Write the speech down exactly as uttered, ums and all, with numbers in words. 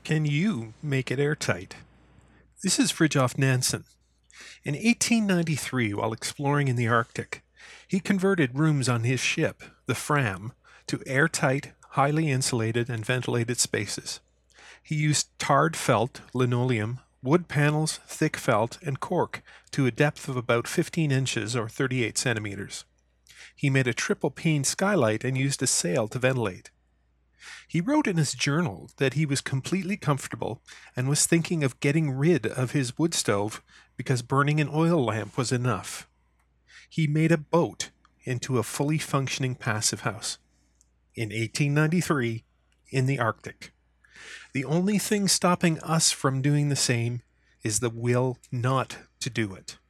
Can you make it airtight? This is Fridtjof Nansen. In eighteen ninety-three, while exploring in the Arctic, he converted rooms on his ship, the Fram, to airtight, highly insulated and ventilated spaces. He used tarred felt, linoleum, wood panels, thick felt, and cork to a depth of about fifteen inches or thirty-eight centimeters. He made a triple pane skylight and used a sail to ventilate. He wrote in his journal that he was completely comfortable and was thinking of getting rid of his wood stove because burning an oil lamp was enough. He made a boat into a fully functioning passive house. In eighteen ninety-three, in the Arctic. The only thing stopping us from doing the same is the will not to do it.